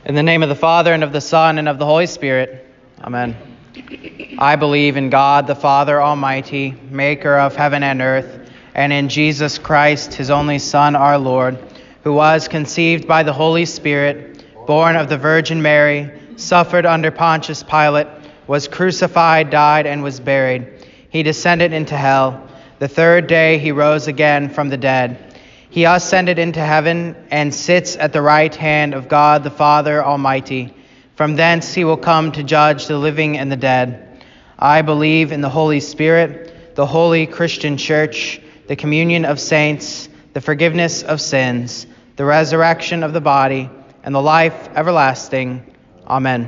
In the name of the Father, and of the Son, and of the Holy Spirit. Amen. I believe in God, the Father Almighty, maker of heaven and earth, and in Jesus Christ, his only Son, our Lord, who was conceived by the Holy Spirit, born of the Virgin Mary, suffered under Pontius Pilate, was crucified, died, and was buried. He descended into hell. The third day he rose again from the dead. He ascended into heaven and sits at the right hand of God the Father Almighty. From thence he will come to judge the living and the dead. I believe in the Holy Spirit, the holy Christian Church, the communion of saints, the forgiveness of sins, the resurrection of the body, and the life everlasting. Amen.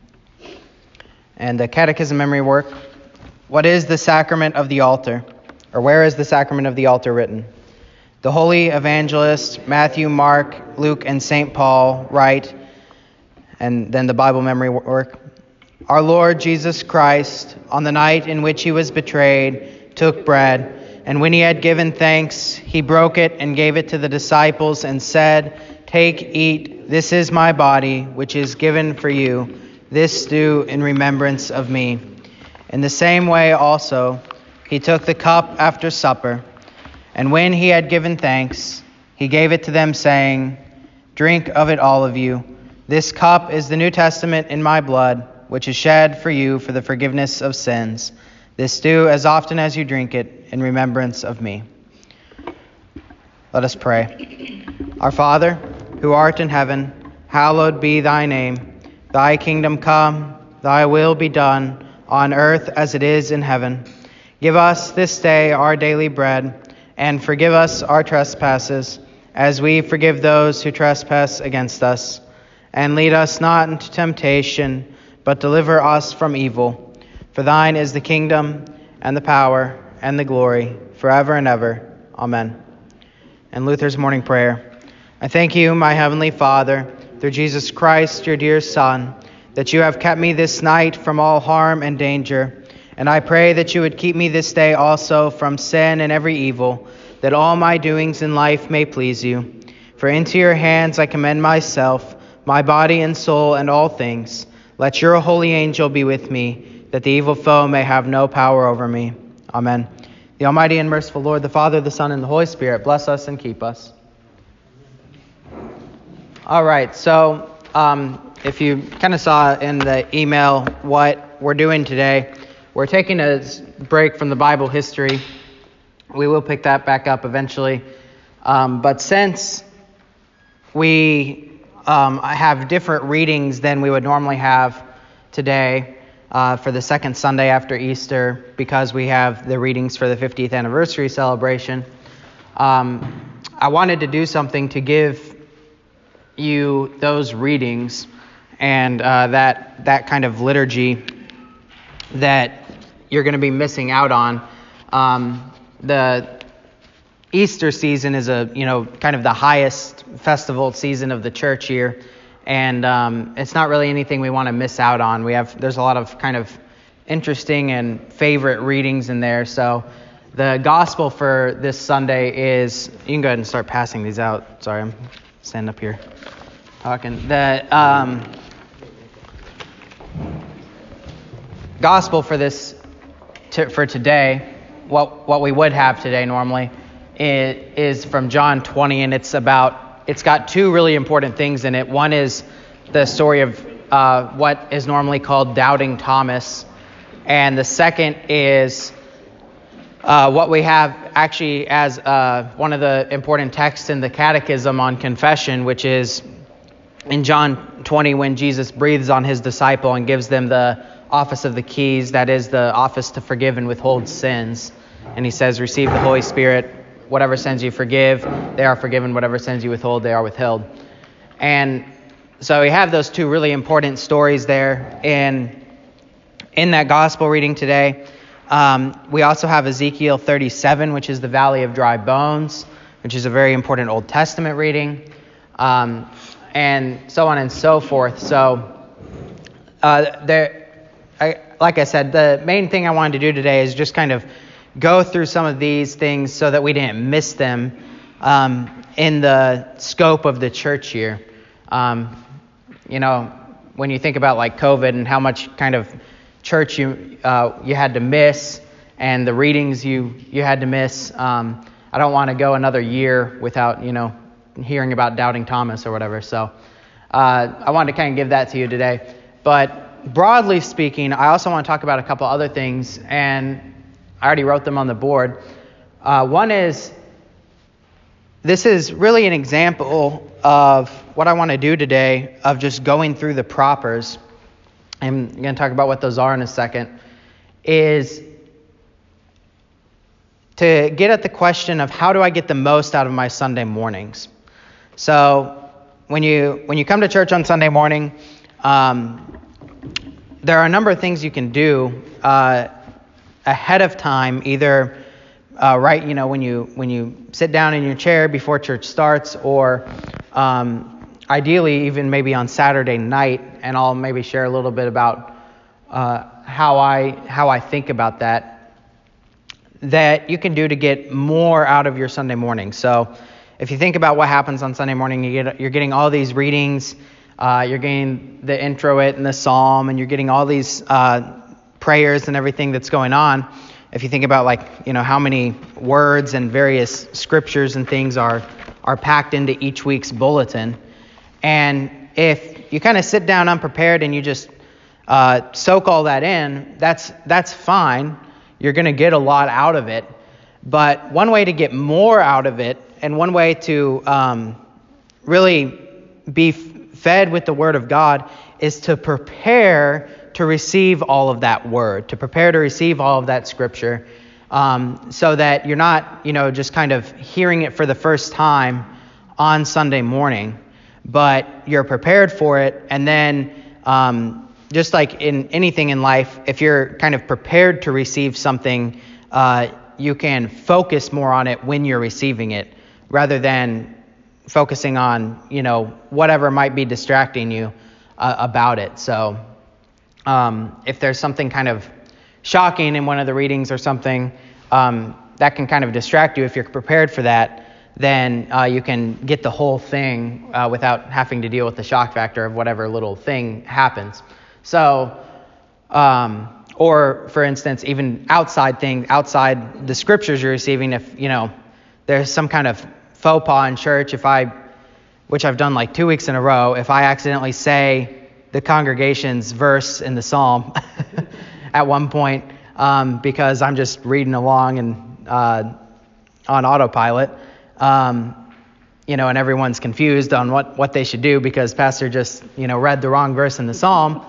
And the Catechism memory work. What is the sacrament of the altar? Or where is the sacrament of the altar written? The holy evangelists Matthew, Mark, Luke, and St. Paul write, and then the Bible memory work. Our Lord Jesus Christ, on the night in which he was betrayed, took bread, and when he had given thanks, he broke it and gave it to the disciples and said, "Take, eat, this is my body, which is given for you. This do in remembrance of me." In the same way also, he took the cup after supper, and when he had given thanks, he gave it to them, saying, "Drink of it, all of you. This cup is the New Testament in my blood, which is shed for you for the forgiveness of sins. This do as often as you drink it in remembrance of me." Let us pray. Our Father, who art in heaven, hallowed be thy name. Thy kingdom come, thy will be done, on earth as it is in heaven. Give us this day our daily bread, and forgive us our trespasses, as we forgive those who trespass against us. And lead us not into temptation, but deliver us from evil. For thine is the kingdom, and the power, and the glory, forever and ever. Amen. And Luther's morning prayer. I thank you, my heavenly Father, through Jesus Christ, your dear Son, that you have kept me this night from all harm and danger. And I pray that you would keep me this day also from sin and every evil, that all my doings in life may please you. For into your hands I commend myself, my body and soul, and all things. Let your holy angel be with me, that the evil foe may have no power over me. Amen. The Almighty and merciful Lord, the Father, the Son, and the Holy Spirit, bless us and keep us. All right, so if you kind of saw in the email what we're doing today, we're taking a break from the Bible history. We will pick that back up eventually. But since we have different readings than we would normally have today for the second Sunday after Easter, because we have the readings for the 50th anniversary celebration, I wanted to do something to give you those readings and that kind of liturgy that you're going to be missing out on. The Easter season is kind of the highest festival season of the church year, and it's not really anything we want to miss out on. There's a lot of kind of interesting and favorite readings in there. So the gospel for this Sunday is, you can go ahead and start passing these out. Sorry, I'm standing up here talking. The gospel for for today, what we would have today normally, is from John 20, and it's got two really important things in it. One is the story of what is normally called Doubting Thomas, and the second is what we have actually as one of the important texts in the Catechism on confession, which is in John 20 when Jesus breathes on his disciple and gives them the office of the keys, that is the office to forgive and withhold sins. And he says, receive the Holy Spirit, whatever sins you forgive, they are forgiven, whatever sins you withhold, they are withheld. And so we have those two really important stories there in that gospel reading today. We also have Ezekiel 37, which is the Valley of Dry Bones, which is a very important Old Testament reading, and so on and so forth. So like I said, the main thing I wanted to do today is just kind of go through some of these things so that we didn't miss them in the scope of the church year. when you think about like COVID and how much kind of church you had to miss and the readings you had to miss, I don't want to go another year without, hearing about doubting Thomas or whatever. So I wanted to kind of give that to you today. But broadly speaking, I also want to talk about a couple other things, and I already wrote them on the board. One is, this is really an example of what I want to do today, of just going through the propers. I'm going to talk about what those are in a second. Is to get at the question of how do I get the most out of my Sunday mornings. So when you come to church on Sunday morning, there are a number of things you can do ahead of time, either when you sit down in your chair before church starts, or ideally even maybe on Saturday night, and I'll maybe share a little bit about how I think about that you can do to get more out of your Sunday morning. So if you think about what happens on Sunday morning, you're getting all these readings, you're getting the introit and the psalm, and you're getting all these prayers and everything that's going on. If you think about how many words and various scriptures and things are packed into each week's bulletin. And if you kind of sit down unprepared and you just soak all that in, that's fine. You're going to get a lot out of it. But one way to get more out of it, and one way to really be fed with the Word of God, is to prepare to receive all of that Word, to prepare to receive all of that Scripture, so that you're not, just kind of hearing it for the first time on Sunday morning, but you're prepared for it. And then just like in anything in life, if you're kind of prepared to receive something, you can focus more on it when you're receiving it, rather than focusing on, whatever might be distracting you about it. So if there's something kind of shocking in one of the readings or something that can kind of distract you, if you're prepared for that, then you can get the whole thing without having to deal with the shock factor of whatever little thing happens. So, or for instance, even outside the scriptures you're receiving, if, there's some kind of faux pas in church, which I've done like 2 weeks in a row, if I accidentally say the congregation's verse in the psalm at one point, because I'm just reading along and on autopilot, and everyone's confused on what they should do because pastor just, read the wrong verse in the psalm,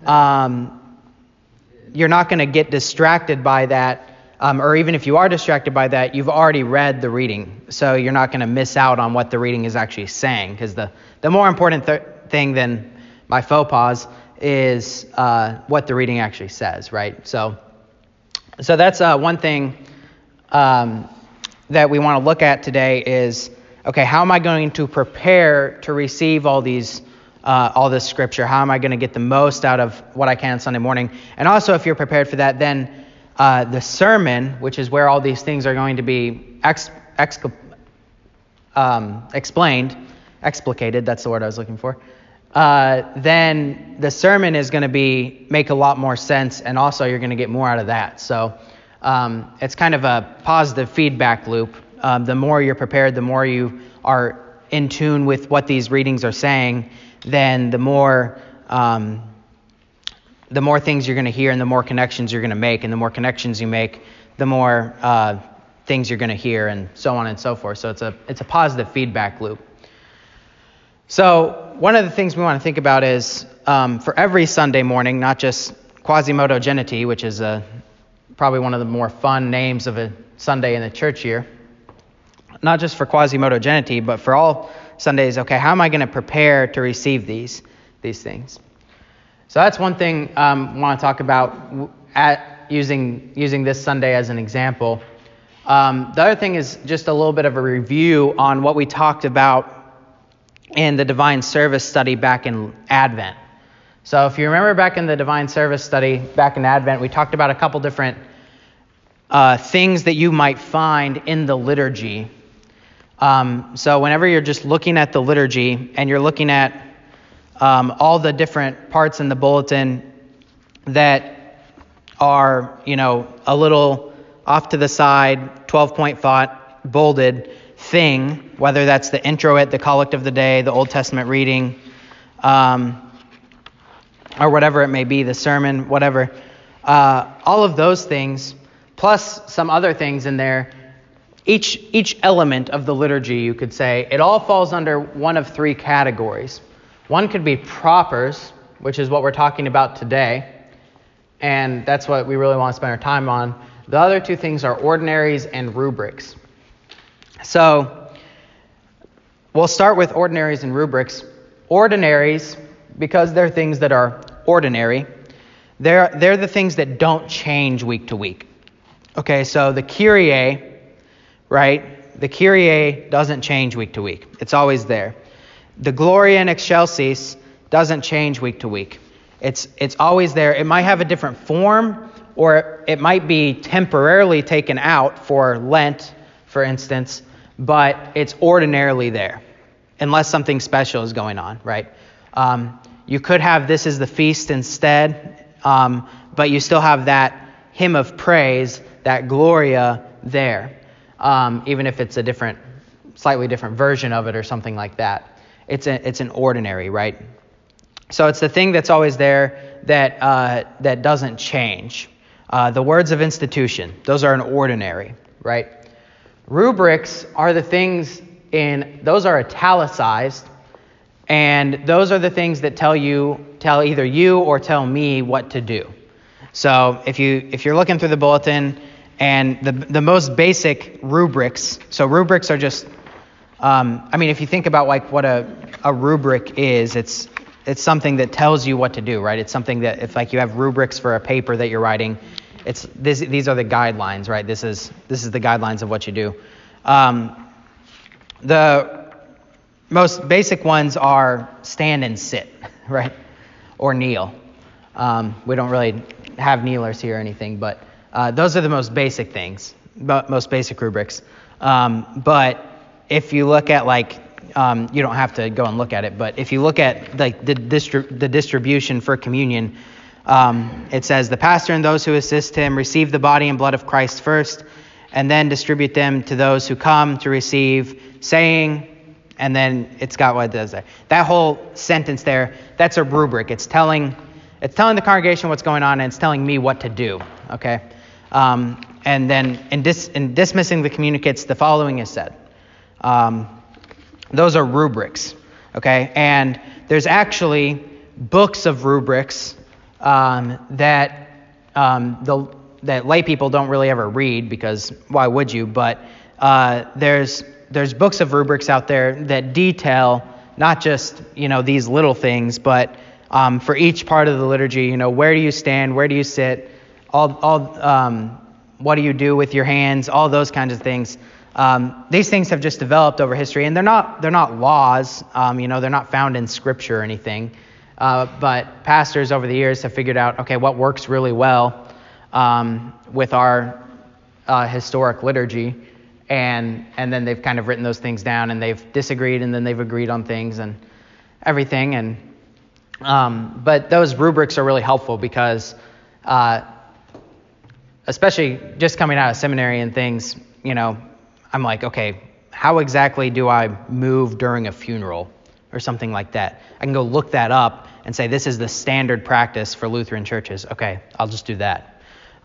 you're not going to get distracted by that. Or even if you are distracted by that, you've already read the reading. So you're not going to miss out on what the reading is actually saying. Because the more important thing than my faux pas is what the reading actually says, right? So that's one thing that we want to look at today is, okay, how am I going to prepare to receive all this scripture? How am I going to get the most out of what I can Sunday morning? And also, if you're prepared for that, then the sermon, which is where all these things are going to be explicated, that's the word I was looking for, then the sermon is going to make a lot more sense, and also you're going to get more out of that. So it's kind of a positive feedback loop. The more you're prepared, the more you are in tune with what these readings are saying, then the more things you're going to hear and the more connections you're going to make, and the more connections you make, the more things you're going to hear, and so on and so forth. So it's a positive feedback loop. So one of the things we want to think about is for every Sunday morning, not just Quasimodo Geniti, which is probably one of the more fun names of a Sunday in the church year, not just for Quasimodo Geniti, but for all Sundays. Okay, how am I going to prepare to receive these things? So that's one thing I want to talk about using this Sunday as an example. The other thing is just a little bit of a review on what we talked about in the Divine Service study back in Advent. So if you remember back in the Divine Service study back in Advent, we talked about a couple different things that you might find in the liturgy. So whenever you're just looking at the liturgy and you're looking at all the different parts in the bulletin that are, a little off to the side, 12-point font, bolded thing, whether that's the introit, the collect of the day, the Old Testament reading, or whatever it may be, the sermon, whatever. All of those things, plus some other things in there, each element of the liturgy, you could say, it all falls under one of three categories. One could be propers, which is what we're talking about today, and that's what we really want to spend our time on. The other two things are ordinaries and rubrics. So we'll start with ordinaries and rubrics. Ordinaries, because they're things that are ordinary, they're the things that don't change week to week. Okay, so the Kyrie, right? The Kyrie doesn't change week to week. It's always there. The Gloria in Excelsis doesn't change week to week. It's always there. It might have a different form, or it might be temporarily taken out for Lent, for instance, but it's ordinarily there, unless something special is going on, right? You could have this as the feast instead, but you still have that hymn of praise, that Gloria there, even if it's a slightly different version of it or something like that. It's an ordinary, right? So it's the thing that's always there that doesn't change. The words of institution, those are an ordinary, right? Rubrics are the things those are italicized, and those are the things that tell either you or tell me what to do. So if you're looking through the bulletin, and the most basic rubrics, so rubrics are just, if you think about like what a rubric is, it's something that tells you what to do, right? It's something that, if like you have rubrics for a paper that you're writing, these are the guidelines, right? This is the guidelines of what you do. The most basic ones are stand and sit, right? Or kneel. We don't really have kneelers here or anything, but those are the most basic things, most basic rubrics. But if you look at you don't have to go and look at it, but if you look at like the distribution for communion, it says the pastor and those who assist him receive the body and blood of Christ first, and then distribute them to those who come to receive, saying, and then it's got what it does there. That whole sentence there, that's a rubric. It's telling the congregation what's going on, and it's telling me what to do. Okay, and then in dismissing the communicates, the following is said. Those are rubrics. Okay, and there's actually books of rubrics that lay people don't really ever read, because why would you? But there's books of rubrics out there that detail not just these little things, but for each part of the liturgy, where do you stand, where do you sit, what do you do with your hands, all those kinds of things. These things have just developed over history, and they're not laws. They're not found in Scripture or anything. But pastors over the years have figured out, okay, what works really well with our historic liturgy, and then they've kind of written those things down, and they've disagreed, and then they've agreed on things and everything. And but those rubrics are really helpful because, especially just coming out of seminary and things, I'm like, okay, how exactly do I move during a funeral or something like that? I can go look that up and say, this is the standard practice for Lutheran churches. Okay, I'll just do that.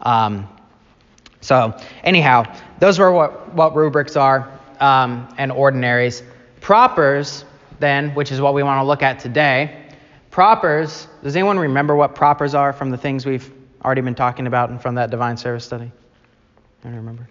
So anyhow, those are what rubrics are, and ordinaries. Propers, then, which is what we want to look at today. Propers, does anyone remember what propers are from the things we've already been talking about and from that divine service study? I don't remember.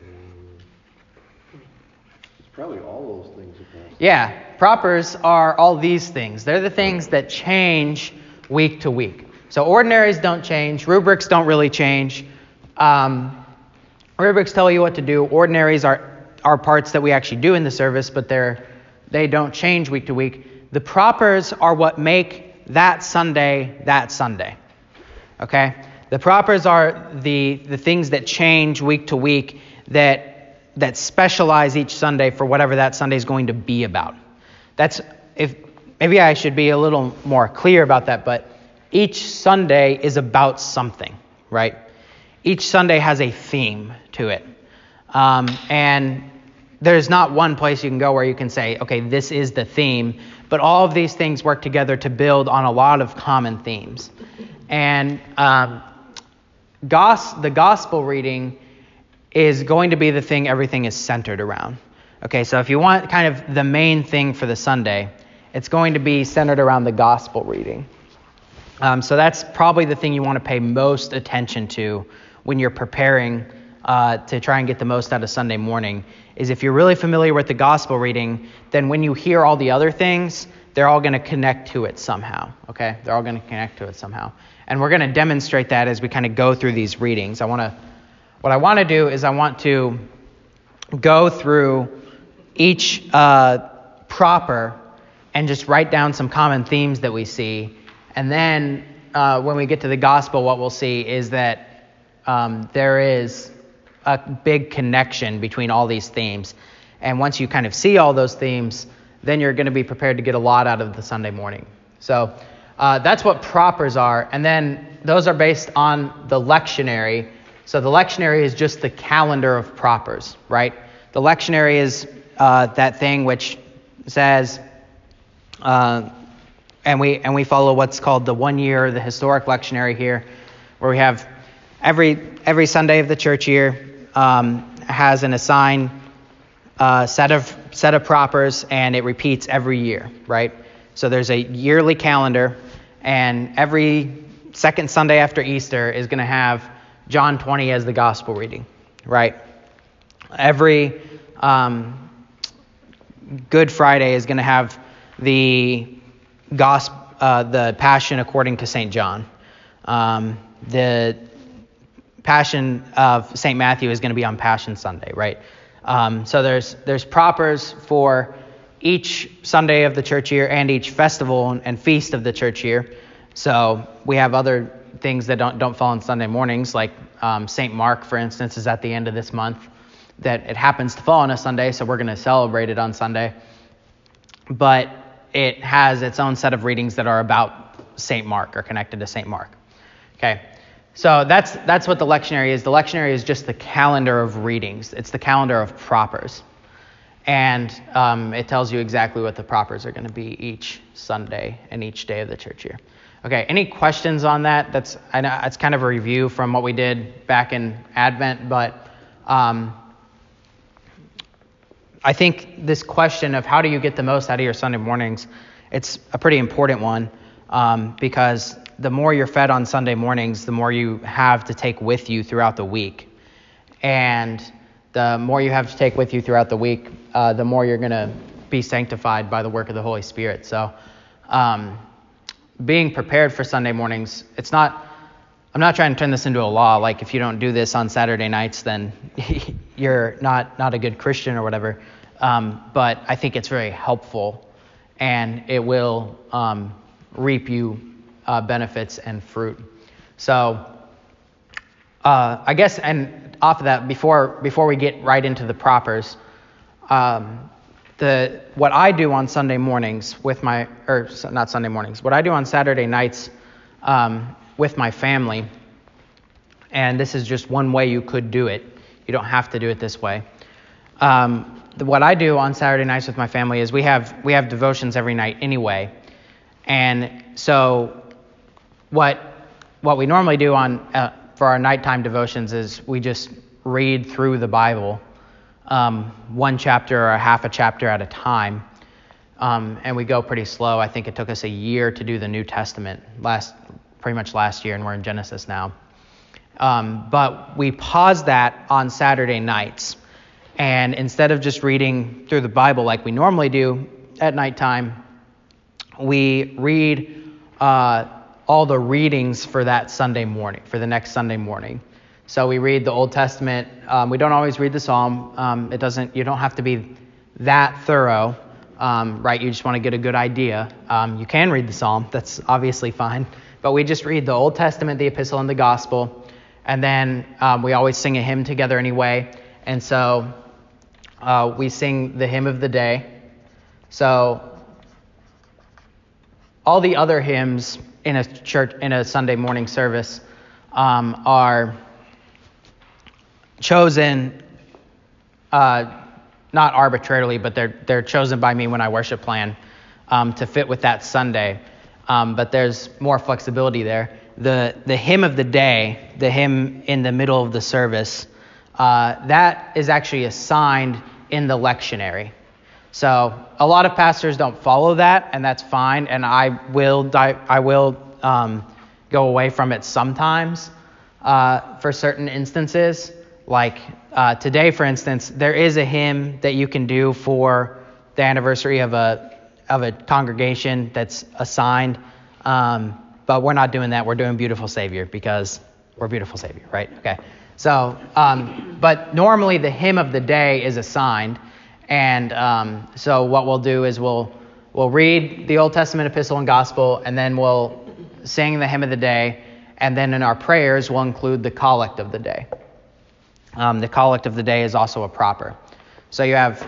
Probably all those things. Yeah, propers are all these things. They're the things that change week to week. So ordinaries don't change. Rubrics don't really change. Rubrics tell you what to do. Ordinaries are parts that we actually do in the service, but they don't change week to week. The propers are what make that Sunday that Sunday. Okay? The propers are the things that change week to week, that specialize each Sunday for whatever that Sunday is going to be about. That's if maybe I should be a little more clear about that, but each Sunday is about something, right? Each Sunday has a theme to it. And there's not one place you can go where you can say, okay, this is the theme, but all of these things work together to build on a lot of common themes. And the gospel reading is going to be the thing everything is centered around. Okay, so if you want kind of the main thing for the Sunday, it's going to be centered around the gospel reading. So that's probably the thing you want to pay most attention to when you're preparing to try and get the most out of Sunday morning, is if you're really familiar with the gospel reading, then when you hear all the other things, they're all going to connect to it somehow, okay? They're all going to connect to it somehow. And we're going to demonstrate that as we kind of go through these readings. What I want to do is I want to go through each proper and just write down some common themes that we see. And then when we get to the gospel, what we'll see is that there is a big connection between all these themes. And once you kind of see all those themes, then you're going to be prepared to get a lot out of the Sunday morning. So that's what propers are. And then those are based on the lectionary. So the lectionary is just the calendar of propers, right? The lectionary is that thing which says, and we follow what's called the 1 year, the historic lectionary here, where we have every Sunday of the church year has an assigned set of propers, and it repeats every year, right? So there's a yearly calendar, and every second Sunday after Easter is going to have John 20 as the gospel reading, right? Every Good Friday is going to have the Passion according to St. John. The Passion of St. Matthew is going to be on Passion Sunday, right? So there's propers for each Sunday of the church year and each festival and feast of the church year. So we have other things that don't fall on Sunday mornings, like St. Mark, for instance, is at the end of this month. That it happens to fall on a Sunday, so we're going to celebrate it on Sunday. But it has its own set of readings that are about St. Mark or connected to St. Mark. Okay, so that's what the lectionary is. The lectionary is just the calendar of readings. It's the calendar of propers. And it tells you exactly what the propers are going to be each Sunday and each day of the church year. Okay, any questions on that? I know it's kind of a review from what we did back in Advent, but I think this question of how do you get the most out of your Sunday mornings, it's a pretty important one because the more you're fed on Sunday mornings, the more you have to take with you throughout the week. And the more you have to take with you throughout the week, the more you're going to be sanctified by the work of the Holy Spirit. So being prepared for Sunday mornings, I'm not trying to turn this into a law, like if you don't do this on Saturday nights, then you're not a good Christian or whatever. But I think it's very helpful, and it will reap you benefits and fruit. So I guess, and off of that, before we get right into the propers, what I do on Sunday mornings what I do on Saturday nights with my family, and this is just one way you could do it. You don't have to do it this way. What I do on Saturday nights with my family is we have devotions every night anyway, and so what we normally do for our nighttime devotions is we just read through the Bible, one chapter or half a chapter at a time, and we go pretty slow. I think it took us a year to do the New Testament pretty much last year, and we're in Genesis now. But we pause that on Saturday nights, and instead of just reading through the Bible like we normally do at nighttime, we read all the readings for that Sunday morning, for the next Sunday morning. So we read the Old Testament. We don't always read the Psalm. You don't have to be that thorough, right? You just want to get a good idea. You can read the Psalm. That's obviously fine. But we just read the Old Testament, the Epistle, and the Gospel. And then we always sing a hymn together anyway. And so we sing the hymn of the day. So all the other hymns in a church, in a Sunday morning service, are chosen, not arbitrarily, but they're chosen by me when I worship plan, to fit with that Sunday. But there's more flexibility there. The hymn of the day, the hymn in the middle of the service, that is actually assigned in the lectionary. So a lot of pastors don't follow that, and that's fine. And I will go away from it sometimes for certain instances. Like today, for instance, there is a hymn that you can do for the anniversary of a congregation that's assigned, but we're not doing that. We're doing Beautiful Savior because we're Beautiful Savior, right? Okay. So, but normally the hymn of the day is assigned, and so what we'll do is we'll read the Old Testament epistle and gospel, and then we'll sing the hymn of the day, and then in our prayers we'll include the collect of the day. The collect of the day is also a proper. So you have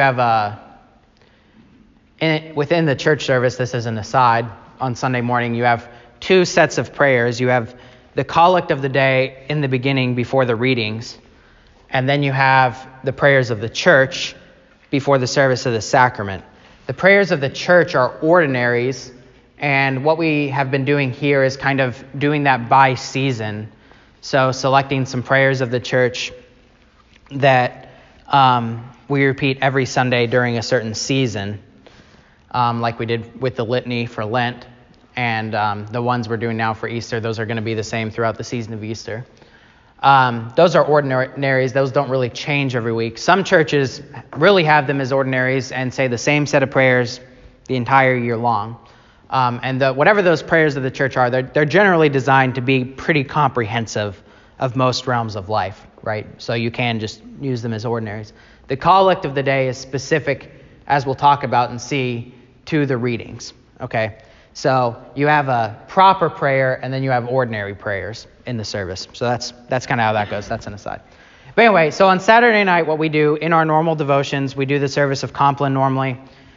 within the church service, this is an aside, on Sunday morning, you have two sets of prayers. You have the collect of the day in the beginning before the readings, and then you have the prayers of the church before the service of the sacrament. The prayers of the church are ordinaries, and what we have been doing here is kind of doing that by season. So selecting some prayers of the church that we repeat every Sunday during a certain season, like we did with the litany for Lent, and the ones we're doing now for Easter, those are going to be the same throughout the season of Easter. Those are ordinaries. Those don't really change every week. Some churches really have them as ordinaries and say the same set of prayers the entire year long. And whatever those prayers of the church are, they're generally designed to be pretty comprehensive of most realms of life, right? So you can just use them as ordinaries. The collect of the day is specific, as we'll talk about and see, to the readings, okay? So you have a proper prayer, and then you have ordinary prayers in the service. So that's kind of how that goes. That's an aside. But anyway, so on Saturday night, what we do in our normal devotions, we do the service of Compline normally.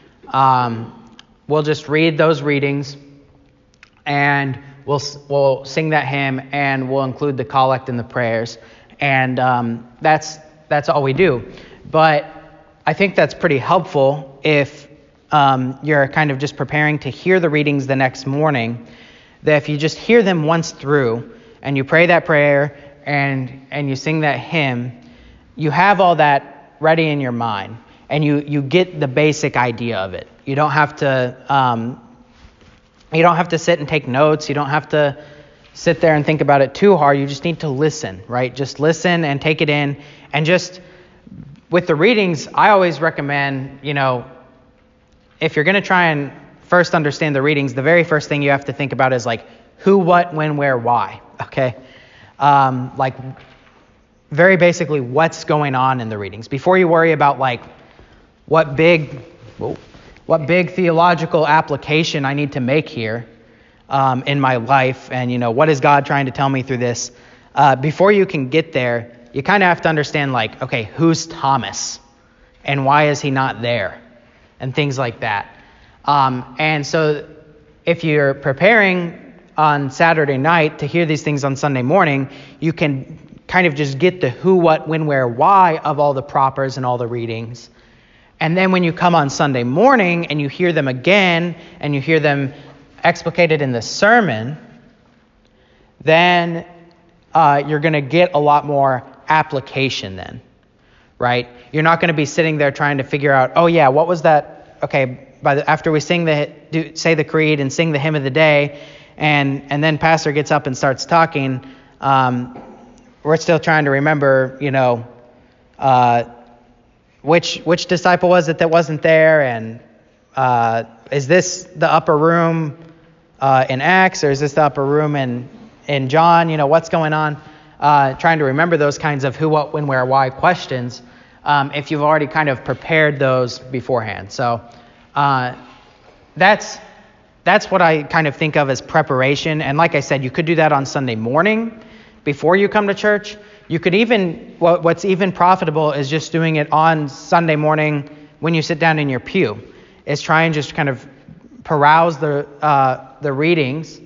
We'll just read those readings, and we'll sing that hymn, and we'll include the collect and the prayers, and that's all we do. But I think that's pretty helpful if you're kind of just preparing to hear the readings the next morning, that if you just hear them once through and you pray that prayer and you sing that hymn, you have all that ready in your mind and you get the basic idea of it. You don't have to sit and take notes. You don't have to sit there and think about it too hard. You just need to listen, right? Just listen and take it in. And just with the readings, I always recommend, if you're going to try and first understand the readings, the very first thing you have to think about is like who, what, when, where, why, okay? Like very basically what's going on in the readings. Before you worry about like what big theological application I need to make here in my life, and what is God trying to tell me through this, before you can get there, you kind of have to understand like, okay, who's Thomas and why is he not there? And things like that. And so if you're preparing on Saturday night to hear these things on Sunday morning, you can kind of just get the who, what, when, where, why of all the propers and all the readings. And then when you come on Sunday morning and you hear them again and you hear them explicated in the sermon, then you're going to get a lot more application then. Right? You're not going to be sitting there trying to figure out, oh yeah, what was that? Okay, after we say the creed and sing the hymn of the day, and then pastor gets up and starts talking, we're still trying to remember, which disciple was it that wasn't there, and is this the upper room in Acts, or is this the upper room in John? What's going on? Trying to remember those kinds of who, what, when, where, why questions, if you've already kind of prepared those beforehand. So that's what I kind of think of as preparation. And like I said, you could do that on Sunday morning before you come to church. You could even, what's even profitable is just doing it on Sunday morning when you sit down in your pew, is try and just kind of peruse the readings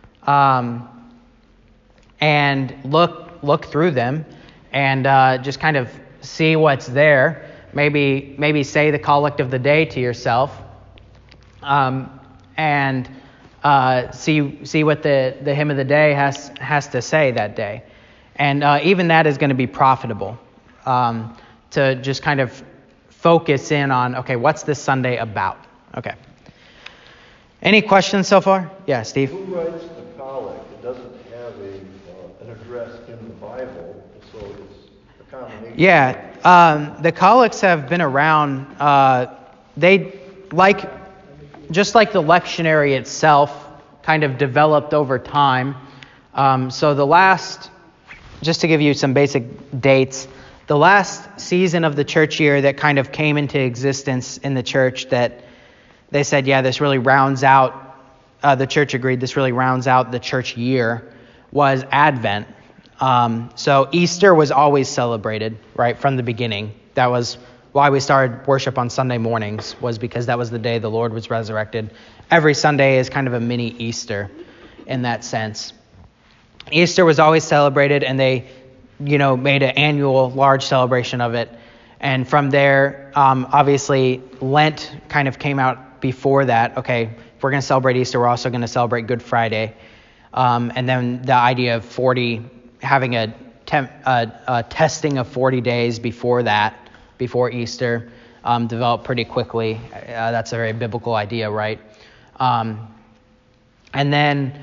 and look through them and just kind of see what's there. Maybe say the collect of the day to yourself, and see what the hymn of the day has to say that day, and even that is going to be profitable to just kind of focus in on, okay, what's this Sunday about? Okay. Any questions so far? Yeah, Steve. Who writes the collect? It doesn't have an address in the Bible, so it's a combination. Yeah, the collects have been around. Just like the lectionary itself, kind of developed over time. So just to give you some basic dates, the last season of the church year that kind of came into existence in the church that they said, yeah, this really rounds out, the church agreed, this really rounds out the church year, was Advent. So Easter was always celebrated, right, from the beginning. That was why we started worship on Sunday mornings, was because that was the day the Lord was resurrected. Every Sunday is kind of a mini Easter in that sense. Easter was always celebrated, and they made an annual large celebration of it. And from there, obviously, Lent kind of came out before that. Okay, if we're going to celebrate Easter, we're also going to celebrate Good Friday. And then the idea of having a testing of 40 days before Easter, developed pretty quickly. That's a very biblical idea, right? And then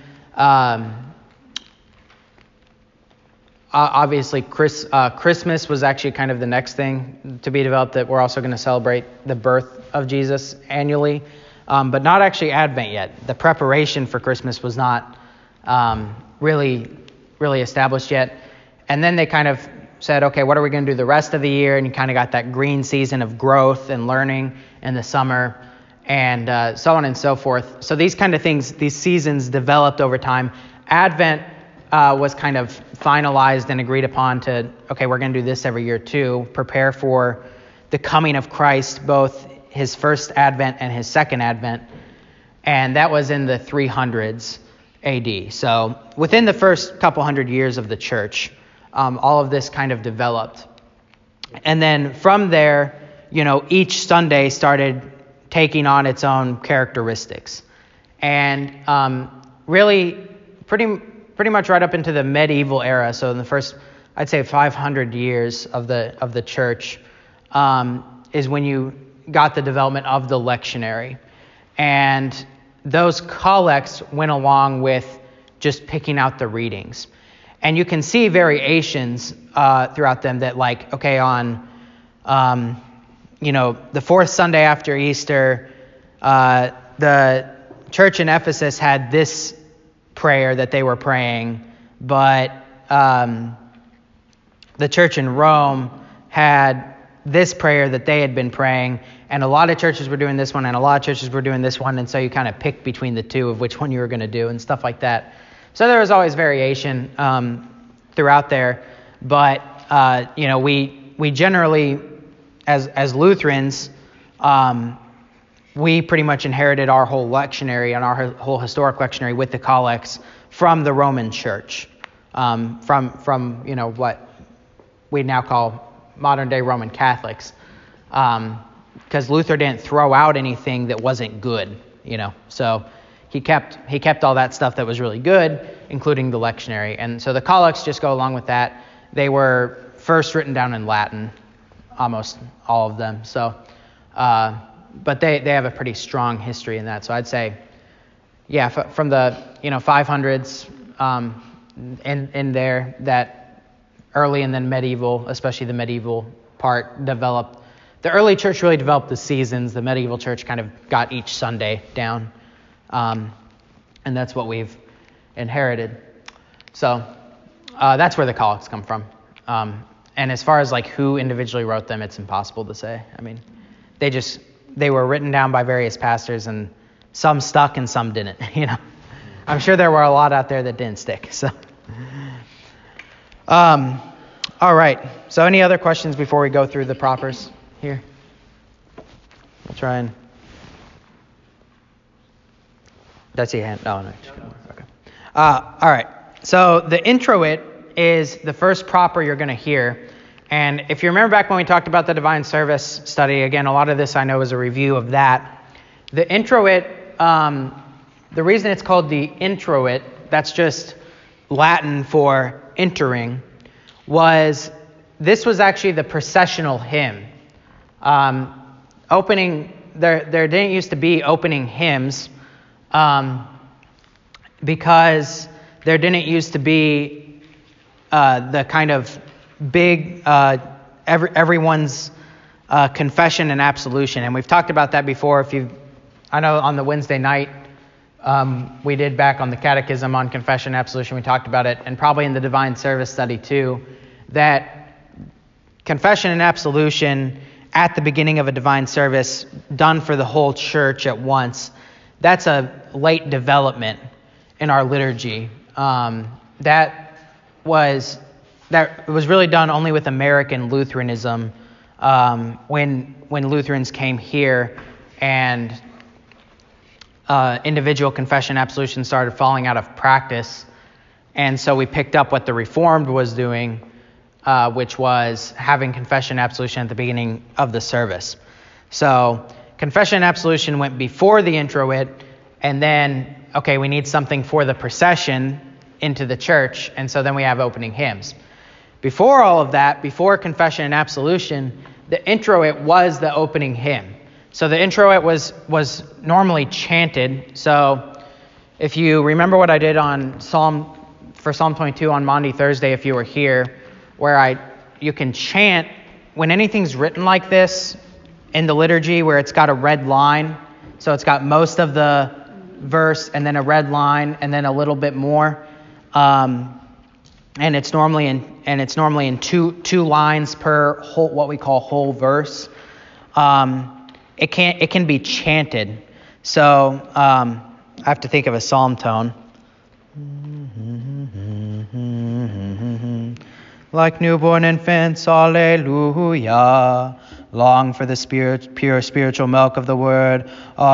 obviously, Christmas was actually kind of the next thing to be developed, that we're also going to celebrate the birth of Jesus annually, but not actually Advent yet. The preparation for Christmas was not really established yet. And then they kind of said, okay, what are we going to do the rest of the year? And you kind of got that green season of growth and learning in the summer, and so on and so forth. So these kind of things, these seasons developed over time. Advent was kind of finalized and agreed upon to, okay, we're going to do this every year too, prepare for the coming of Christ, both his first advent and his second advent. And that was in the 300s AD. So within the first couple hundred years of the church, all of this kind of developed. And then from there, each Sunday started taking on its own characteristics. And really pretty much right up into the medieval era, so in the first, I'd say 500 years of the church, is when you got the development of the lectionary. And those collects went along with just picking out the readings. And you can see variations throughout them that, like, okay, on the fourth Sunday after Easter, the church in Ephesus had this prayer that they were praying, but the church in Rome had this prayer that they had been praying, and a lot of churches were doing this one, and a lot of churches were doing this one, and so you kind of picked between the two of which one you were going to do and stuff like that. So there was always variation throughout there, but we generally, as Lutherans, we pretty much inherited our whole lectionary and our whole historic lectionary with the collects from the Roman Church, from what we now call modern day Roman Catholics, because Luther didn't throw out anything that wasn't good, So he kept all that stuff that was really good, including the lectionary, and so the collects just go along with that. They were first written down in Latin, almost all of them. So. But they have a pretty strong history in that. So I'd say, yeah, from the 500s in there, that early and then medieval, especially the medieval part, developed. The early church really developed the seasons. The medieval church kind of got each Sunday down, and that's what we've inherited. So that's where the collects come from. And as far as like who individually wrote them, it's impossible to say. I mean, they were written down by various pastors, and some stuck and some didn't, I'm sure there were a lot out there that didn't stick. So, all right. So any other questions before we go through the propers here? We'll try and... That's your hand. Oh, no. Okay. All right. So the introit is the first proper you're going to hear. And if you remember back when we talked about the divine service study, again, a lot of this I know is a review of that. The introit, the reason it's called the introit, that's just Latin for entering, this was actually the processional hymn. There didn't used to be opening hymns because there didn't used to be the kind of big everyone's confession and absolution. And we've talked about that before. I know on the Wednesday night we did back on the catechism on confession and absolution, we talked about it, and probably in the divine service study too, that confession and absolution at the beginning of a divine service done for the whole church at once, that's a late development in our liturgy. That was really done only with American Lutheranism when Lutherans came here and individual confession and absolution started falling out of practice. And so we picked up what the Reformed was doing, which was having confession and absolution at the beginning of the service. So confession and absolution went before the introit, and then, okay, we need something for the procession into the church, and so then we have opening hymns. Before all of that, before confession and absolution, the introit was the opening hymn. So the introit was normally chanted. So if you remember what I did on Psalm 22 on Maundy Thursday, if you were here, where you can chant when anything's written like this in the liturgy, where it's got a red line. So it's got most of the verse and then a red line and then a little bit more. And it's normally in two lines per whole, what we call whole verse. It can be chanted. So I have to think of a psalm tone. Like newborn infants, alleluia. Long for the pure spiritual milk of the word,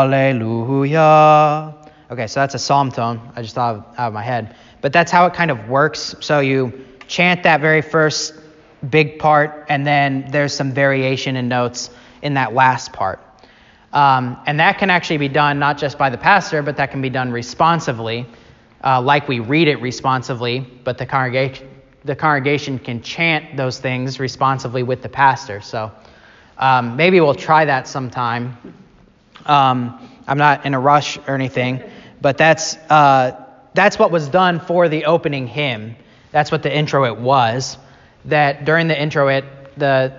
alleluia. Okay, so that's a psalm tone. I just thought out of my head. But that's how it kind of works. So you chant that very first big part, and then there's some variation in notes in that last part. And that can actually be done not just by the pastor, but that can be done responsively, like we read it responsively, but the congregation can chant those things responsively with the pastor. So maybe we'll try that sometime. I'm not in a rush or anything, but that's what was done for the opening hymn. That's what the introit was. That during the introit, the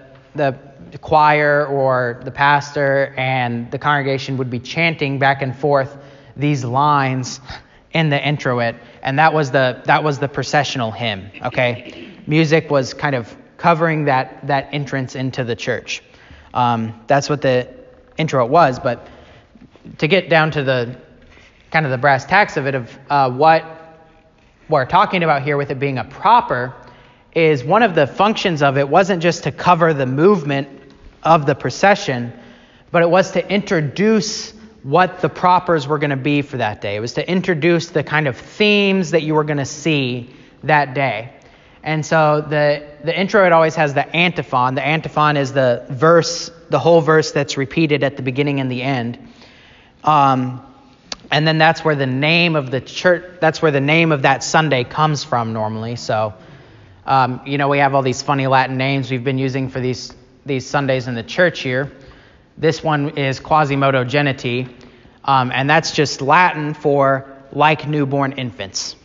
choir or the pastor and the congregation would be chanting back and forth these lines in the introit, and that was the processional hymn. Okay, music was kind of covering that entrance into the church. That's what the introit was. But to get down to the kind of the brass tacks of it, of what we're talking about here with it being a proper, is one of the functions of it wasn't just to cover the movement of the procession, but it was to introduce what the propers were going to be for that day. It was to introduce the kind of themes that you were going to see that day. And so the introit always has the antiphon. The antiphon is the verse, the whole verse that's repeated at the beginning and the end. And then that's where the name of the church, that's where the name of that Sunday comes from normally. So, we have all these funny Latin names we've been using for these Sundays in the church here. This one is Quasimodo Geniti, and that's just Latin for like newborn infants.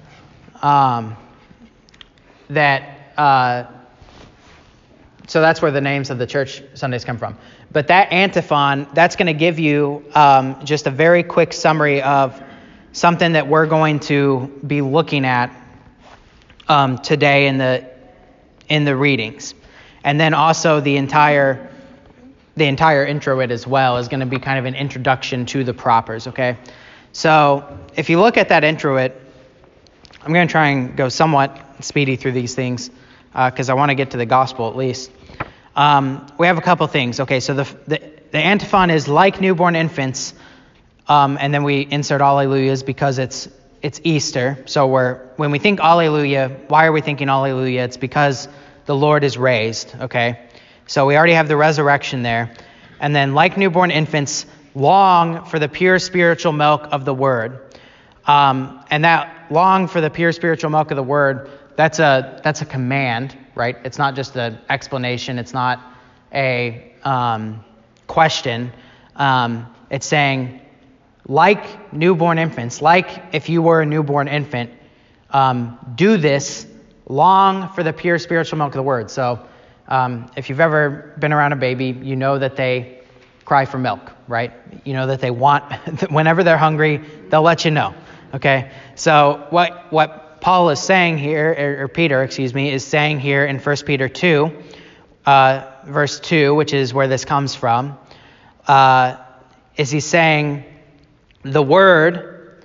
So that's where the names of the church Sundays come from. But that antiphon, that's going to give you just a very quick summary of something that we're going to be looking at today in the readings. And then also the entire introit as well is going to be kind of an introduction to the propers, okay? So if you look at that introit, I'm going to try and go somewhat speedy through these things because I want to get to the gospel at least. We have a couple things. Okay, so the antiphon is like newborn infants, And then we insert alleluias because it's Easter. So when we think alleluia, why are we thinking alleluia? It's because the Lord is raised, okay? So we already have the resurrection there. And then like newborn infants, long for the pure spiritual milk of the word. And that long for the pure spiritual milk of the word, that's a command, right? It's not just an explanation. It's not a question. It's saying, like newborn infants, like if you were a newborn infant, do this, long for the pure spiritual milk of the word. So if you've ever been around a baby, you know that they cry for milk, right? You know that they want, whenever they're hungry, they'll let you know, okay? So what Paul is saying here, or Peter, is saying here in 1 Peter 2, verse 2, which is where this comes from, is he's saying the word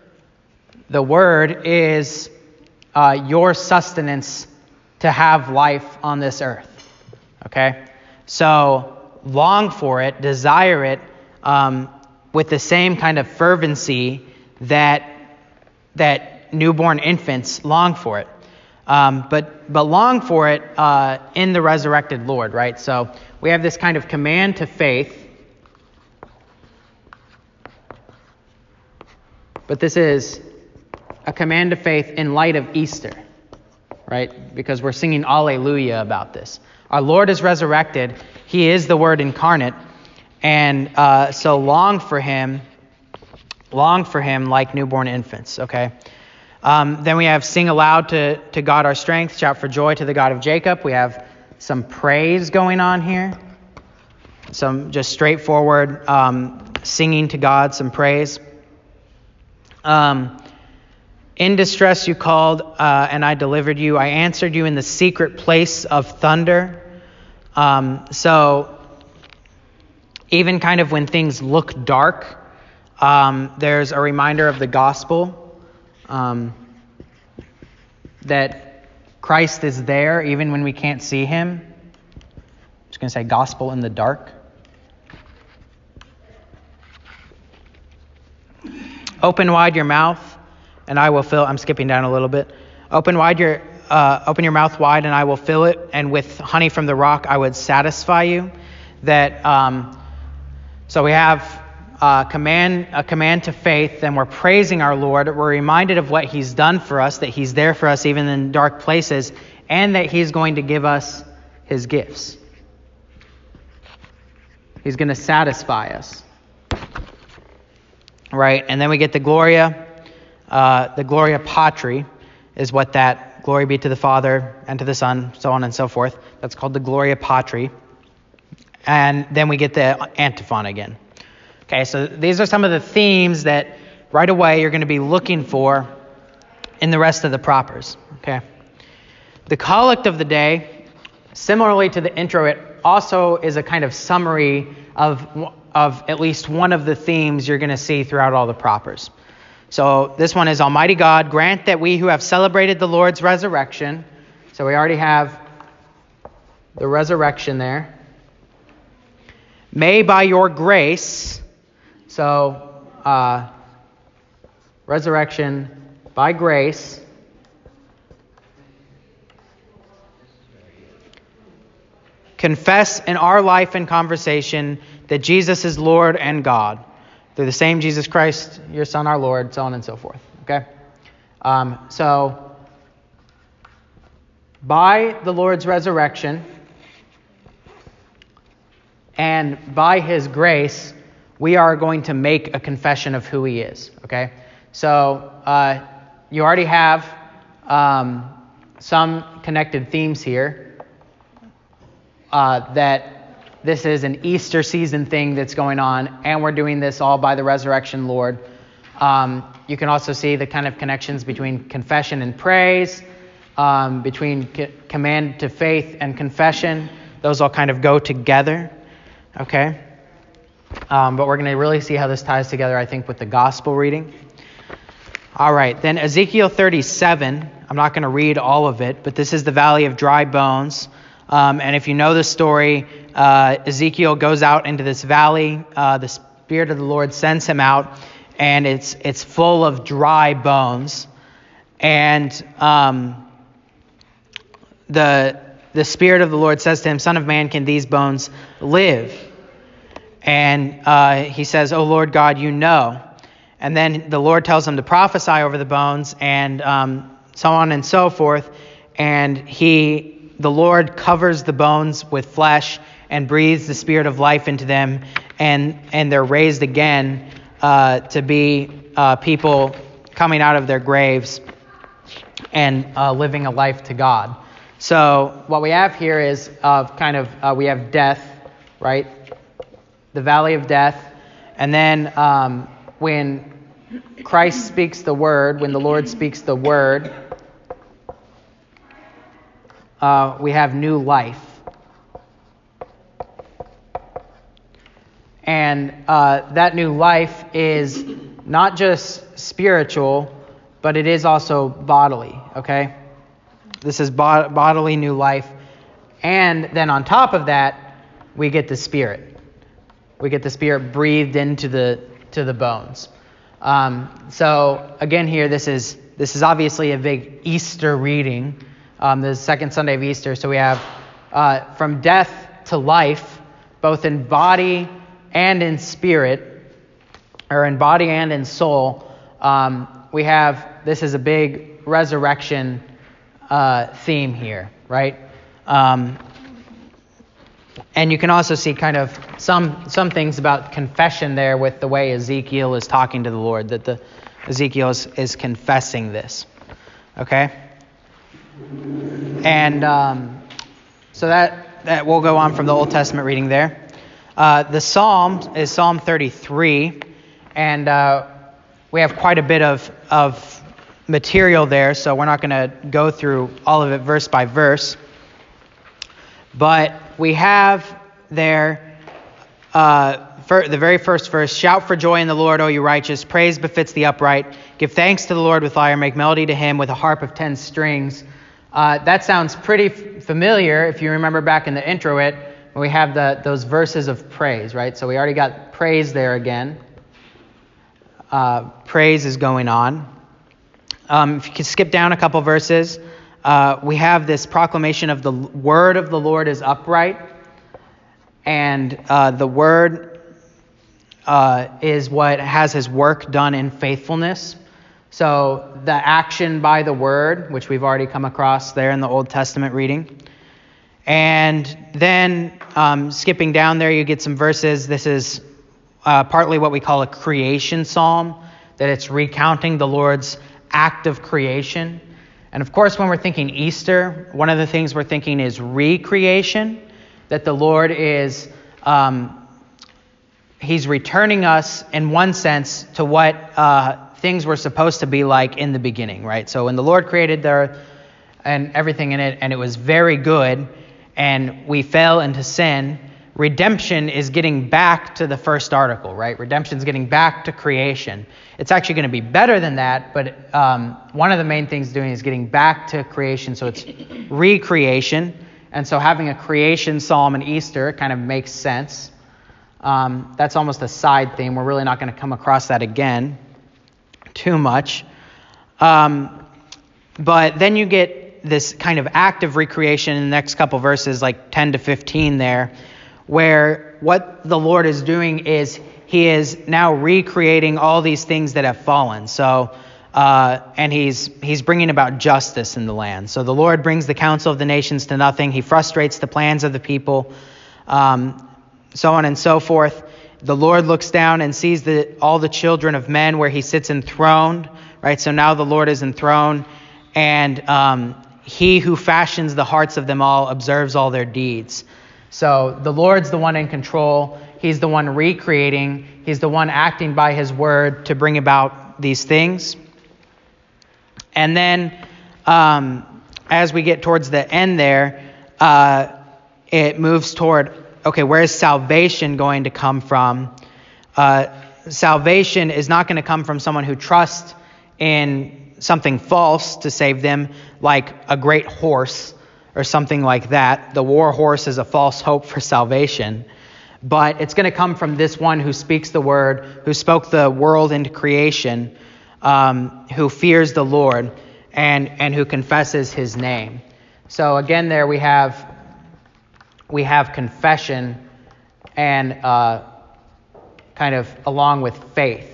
is your sustenance to have life on this earth, okay? So long for it, desire it with the same kind of fervency that newborn infants long for it. But long for it in the resurrected Lord, right? So we have this kind of command to faith. But this is a command to faith in light of Easter, right? Because we're singing Alleluia about this. Our Lord is resurrected. He is the Word incarnate. And so long for him like newborn infants, okay? Then we have sing aloud to God our strength, shout for joy to the God of Jacob. We have some praise going on here. Some just straightforward singing to God, some praise. In distress you called, and I delivered you. I answered you in the secret place of thunder. So even kind of when things look dark, there's a reminder of the gospel, that Christ is there even when we can't see him. I'm just going to say gospel in the dark. Open wide your mouth, and I will fill. I'm skipping down a little bit. Open your mouth wide, and I will fill it. And with honey from the rock, I would satisfy you. So we have a command to faith, and we're praising our Lord. We're reminded of what he's done for us, that he's there for us even in dark places, and that he's going to give us his gifts. He's going to satisfy us. Right, and then we get the Gloria Patri is what that, glory be to the Father and to the Son, so on and so forth. That's called the Gloria Patri. And then we get the antiphon again. Okay, so these are some of the themes that right away you're going to be looking for in the rest of the propers. Okay, the collect of the day, similarly to the intro, it also is a kind of summary of at least one of the themes you're going to see throughout all the propers. So this one is, Almighty God, grant that we who have celebrated the Lord's resurrection, so we already have the resurrection there, may by your grace, so resurrection by grace, confess in our life and conversation that Jesus is Lord and God, through the same Jesus Christ, your Son, our Lord, so on and so forth. Okay? So, by the Lord's resurrection and by his grace, we are going to make a confession of who he is. Okay? So, you already have some connected themes here. That this is an Easter season thing that's going on, and we're doing this all by the resurrection Lord. You can also see the kind of connections between confession and praise, between command to faith and confession. Those all kind of go together, okay? But we're going to really see how this ties together, I think, with the gospel reading. All right, then Ezekiel 37. I'm not going to read all of it, but this is the valley of dry bones. And if you know the story, Ezekiel goes out into this valley. The Spirit of the Lord sends him out, and it's full of dry bones. And the Spirit of the Lord says to him, "Son of man, can these bones live?" And he says, "Oh Lord God, you know." And then the Lord tells him to prophesy over the bones, and so on and so forth. And the Lord covers the bones with flesh and breathes the Spirit of life into them, and they're raised again to be people coming out of their graves and living a life to God. So what we have here is we have death, right? The valley of death. And then when Christ speaks the word, when the Lord speaks the word, we have new life. And that new life is not just spiritual, but it is also bodily, okay? This is bodily new life. And then on top of that, we get the Spirit. We get the Spirit breathed into the bones. So again here, this is obviously a big Easter reading, the second Sunday of Easter. So we have from death to life, both in body and in spirit, or in body and in soul. This is a big resurrection theme here, right? And you can also see kind of some things about confession there with the way Ezekiel is talking to the Lord, that Ezekiel is confessing this, okay? And so that we'll go on from the Old Testament reading there. The Psalm is Psalm 33, and we have quite a bit of material there, so we're not going to go through all of it verse by verse. But we have there the very first verse: "Shout for joy in the Lord, O you righteous. Praise befits the upright. Give thanks to the Lord with lyre. Make melody to him with a harp of 10 strings." That sounds pretty familiar if you remember back in the intro when we have those verses of praise, right? So we already got praise there again. Praise is going on. If you could skip down a couple verses, we have this proclamation of the word of the Lord is upright. And the word is what has his work done in faithfulness. So the action by the word, which we've already come across there in the Old Testament reading. And then skipping down there, you get some verses. This is partly what we call a creation psalm, that it's recounting the Lord's act of creation. And of course, when we're thinking Easter, one of the things we're thinking is recreation, that the Lord is, he's returning us in one sense to what things were supposed to be like in the beginning, right? So when the Lord created the earth and everything in it, and it was very good, and we fell into sin, redemption is getting back to the first article, right? Redemption is getting back to creation. It's actually going to be better than that, but one of the main things doing is getting back to creation, so it's recreation. And so having a creation psalm in Easter kind of makes sense. That's almost a side theme. We're really not going to come across that again too much. But then you get this kind of active recreation in the next couple verses, like 10 to 15 there, where what the Lord is doing is he is now recreating all these things that have fallen. So, and he's bringing about justice in the land. So the Lord brings the counsel of the nations to nothing. He frustrates the plans of the people, so on and so forth. The Lord looks down and sees all the children of men where he sits enthroned, right? So now the Lord is enthroned, and he who fashions the hearts of them all observes all their deeds. So the Lord's the one in control. He's the one recreating. He's the one acting by his word to bring about these things. And then as we get towards the end there, it moves toward, okay, where is salvation going to come from? Salvation is not going to come from someone who trusts in something false to save them, like a great horse or something like that. The war horse is a false hope for salvation. but it's going to come from this one who speaks the word, who spoke the world into creation, who fears the Lord, and who confesses his name. So again, there we have confession and kind of along with faith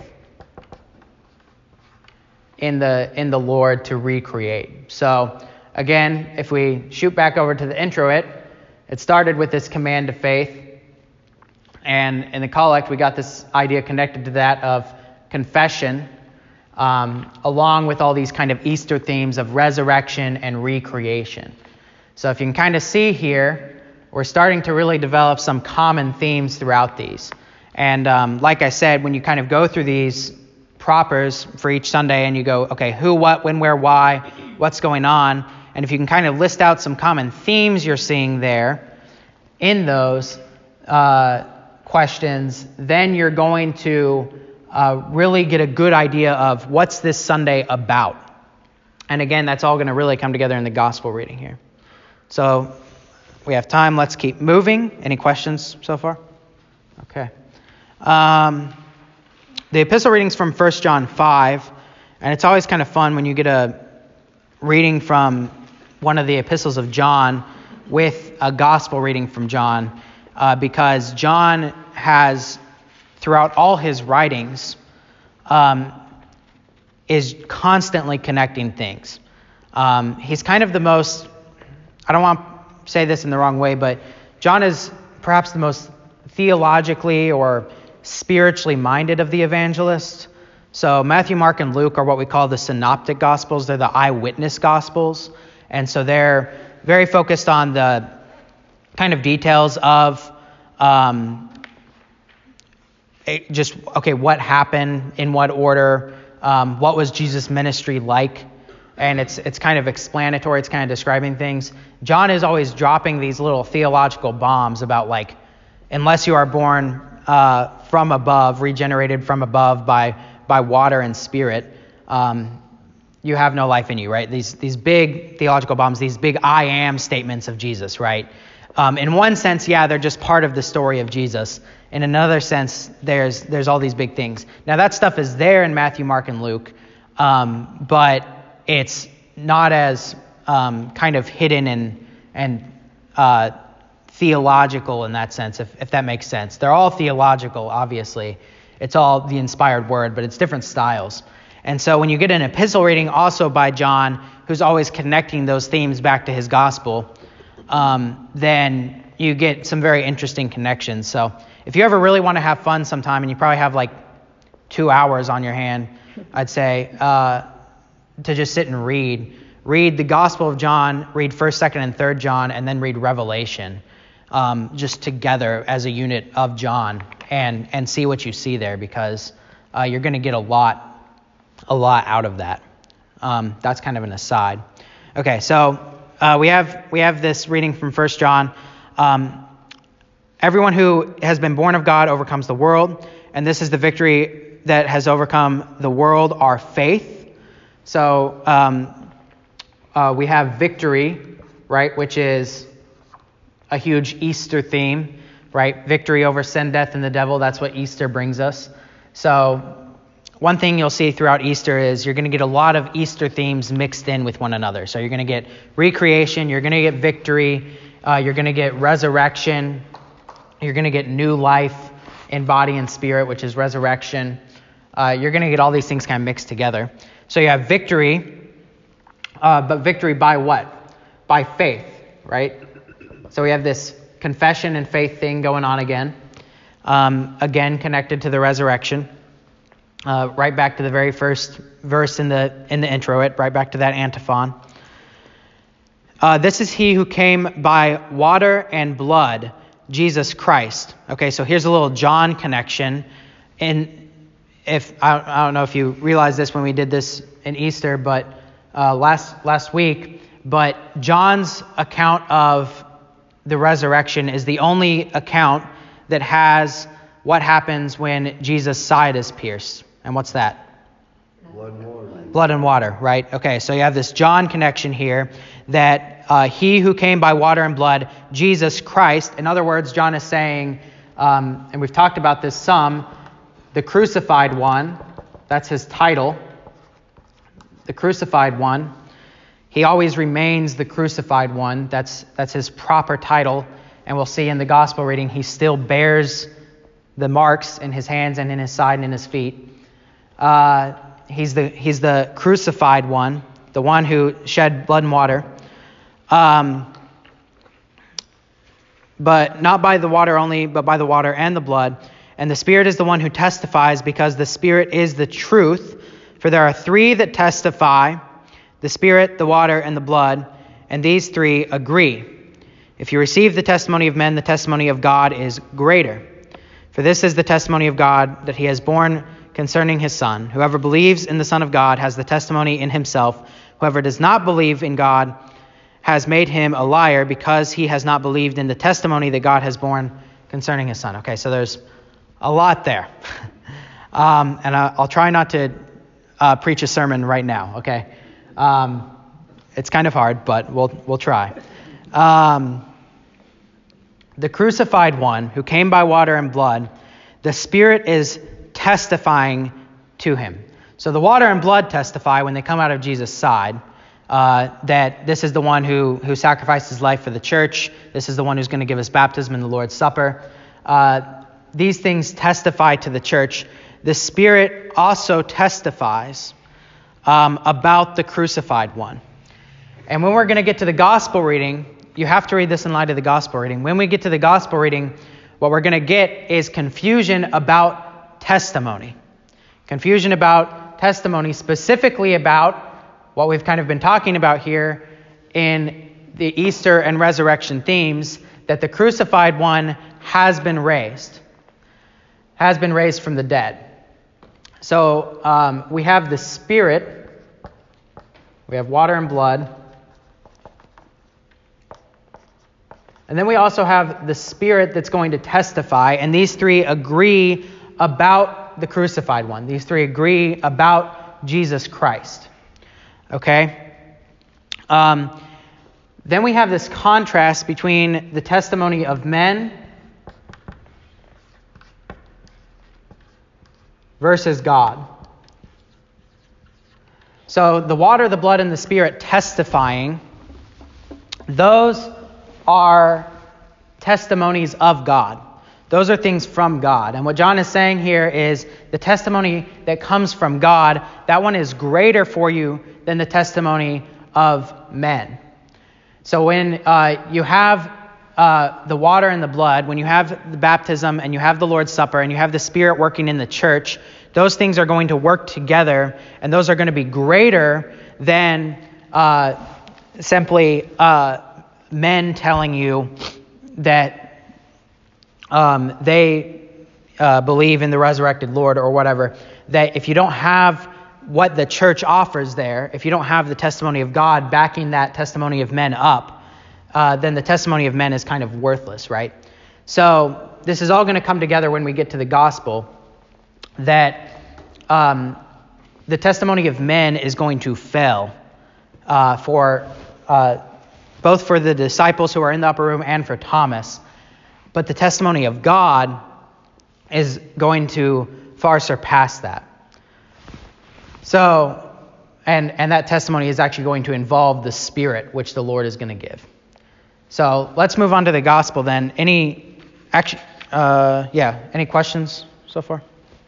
in the Lord to recreate. So again, if we shoot back over to the intro, it started with this command to faith, and in the collect we got this idea connected to that of confession, along with all these kind of Easter themes of resurrection and recreation. So if you can kind of see here, we're starting to really develop some common themes throughout these. And like I said, when you kind of go through these propers for each Sunday and you go, okay, who, what, when, where, why, what's going on, and if you can kind of list out some common themes you're seeing there in those questions, then you're going to really get a good idea of what's this Sunday about. And again, that's all going to really come together in the gospel reading here. So we have time. Let's keep moving. Any questions so far? Okay. The epistle reading's from 1 John 5, and it's always kind of fun when you get a reading from one of the epistles of John with a gospel reading from John, because John has, throughout all his writings, is constantly connecting things. He's kind of the most, I don't want to say this in the wrong way, but John is perhaps the most theologically or spiritually minded of the evangelists. So Matthew, Mark, and Luke are what we call the synoptic gospels. They're the eyewitness gospels. And so they're very focused on the kind of details of what happened, in what order, what was Jesus' ministry like. And it's kind of explanatory. It's kind of describing things. John is always dropping these little theological bombs about, like, unless you are born from above, regenerated from above by water and spirit, you have no life in you, right? These big theological bombs, these big I am statements of Jesus, right? In one sense, yeah, they're just part of the story of Jesus. In another sense, there's all these big things. Now, that stuff is there in Matthew, Mark, and Luke, but it's not as kind of hidden and theological in that sense, if that makes sense. They're all theological, obviously. It's all the inspired word, but it's different styles. And so when you get an epistle reading also by John, who's always connecting those themes back to his gospel, then you get some very interesting connections. So if you ever really want to have fun sometime, and you probably have like 2 hours on your hand, I'd say to just sit and read the Gospel of John, read 1st, 2nd, and 3rd John, and then read Revelation, just together as a unit of John, and see what you see there, because you're going to get a lot out of that. That's kind of an aside. Okay, so we have this reading from 1 John. Everyone who has been born of God overcomes the world, and this is the victory that has overcome the world, our faith. So we have victory, right, which is a huge Easter theme, right? Victory over sin, death, and the devil. That's what Easter brings us. So one thing you'll see throughout Easter is you're going to get a lot of Easter themes mixed in with one another. So you're going to get recreation, you're going to get victory, you're going to get resurrection, you're going to get new life in body and spirit, which is resurrection. You're going to get all these things kind of mixed together. So you have victory, but victory by what? By faith, right? So we have this confession and faith thing going on again. Again, connected to the resurrection. Right back to the very first verse in the intro, right back to that antiphon. This is he who came by water and blood, Jesus Christ. Okay, so here's a little John connection. And I don't know if you realized this when we did this in Easter, but last week, but John's account of the resurrection is the only account that has what happens when Jesus' side is pierced. And what's that? Blood and water. Blood and water, right? Okay, so you have this John connection here that he who came by water and blood, Jesus Christ. In other words, John is saying And we've talked about this some. The crucified one, that's his title. The crucified one. He always remains the crucified one. That's his proper title. And we'll see in the gospel reading, he still bears the marks in his hands and in his side and in his feet. He's the crucified one, the one who shed blood and water. But not by the water only, but by the water and the blood. And the Spirit is the one who testifies, because the Spirit is the truth. For there are three that testify, the Spirit, the water, and the blood, and these three agree. If you receive the testimony of men, the testimony of God is greater. For this is the testimony of God, that he has borne concerning his Son. Whoever believes in the Son of God has the testimony in himself. Whoever does not believe in God has made him a liar, because he has not believed in the testimony that God has borne concerning his Son. Okay, so there's a lot there. And I'll try not to preach a sermon right now, okay? It's kind of hard, but we'll try. The crucified one who came by water and blood, the Spirit is testifying to him. So the water and blood testify when they come out of Jesus' side that this is the one who sacrificed his life for the church. This is the one who's going to give us baptism in the Lord's Supper. These things testify to the church. The Spirit also testifies about the crucified one. And when we're going to get to the gospel reading, you have to read this in light of the gospel reading. When we get to the gospel reading, what we're going to get is confusion about testimony. Confusion about testimony, specifically about what we've kind of been talking about here in the Easter and resurrection themes, that the crucified one has been raised from the dead. So we have the Spirit, we have water and blood, and then we also have the Spirit that's going to testify, and these three agree about the crucified one. These three agree about Jesus Christ. Okay? Then we have this contrast between the testimony of men versus God. So the water, the blood, and the Spirit testifying, those are testimonies of God. Those are things from God. And what John is saying here is the testimony that comes from God, that one is greater for you than the testimony of men. So when you have the water and the blood, when you have the baptism and you have the Lord's Supper and you have the Spirit working in the church, those things are going to work together, and those are going to be greater than simply men telling you that they believe in the resurrected Lord or whatever. That if you don't have what the church offers there, if you don't have the testimony of God backing that testimony of men up, then the testimony of men is kind of worthless, right? So this is all going to come together when we get to the gospel, that the testimony of men is going to fail for both for the disciples who are in the upper room and for Thomas. But the testimony of God is going to far surpass that. So, and that testimony is actually going to involve the Spirit, which the Lord is going to give. So let's move on to the gospel then. Any questions so far?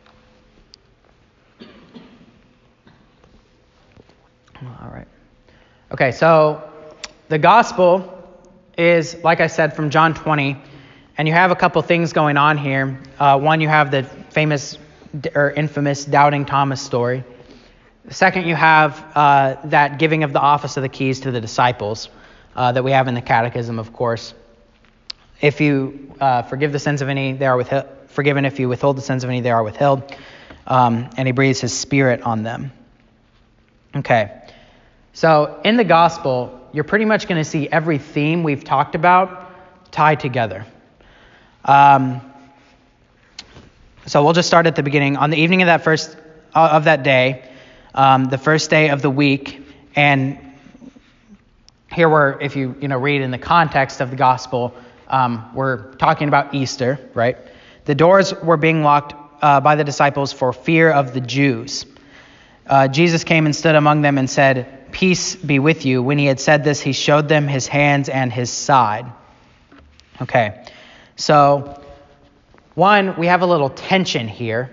All right. Okay, so the gospel is, like I said, from John 20, and you have a couple things going on here. One, you have the famous or infamous doubting Thomas story. Second, you have that giving of the office of the keys to the disciples that we have in the Catechism, of course. If you forgive the sins of any, they are forgiven. If you withhold the sins of any, they are withheld. And he breathes his Spirit on them. Okay. So in the gospel, you're pretty much going to see every theme we've talked about tied together. So we'll just start at the beginning. On the evening of that day, the first day of the week, and here we're, if you read in the context of the gospel, we're talking about Easter, right? The doors were being locked by the disciples for fear of the Jews. Jesus came and stood among them and said, "Peace be with you." When he had said this, he showed them his hands and his side. Okay, so one, we have a little tension here.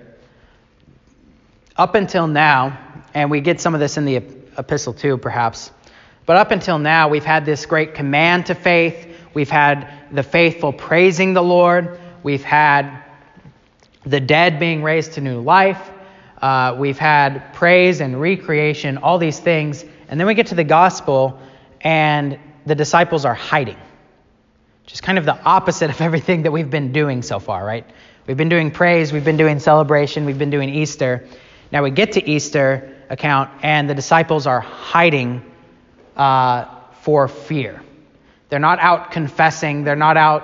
Up until now, and we get some of this in the epistle too, perhaps, but up until now, we've had this great command to faith. We've had the faithful praising the Lord. We've had the dead being raised to new life. We've had praise and recreation, all these things. And then we get to the gospel, and the disciples are hiding. Just kind of the opposite of everything that we've been doing so far, right? We've been doing praise, we've been doing celebration, we've been doing Easter. Now we get to Easter account, and the disciples are hiding for fear. They're not out confessing. They're not out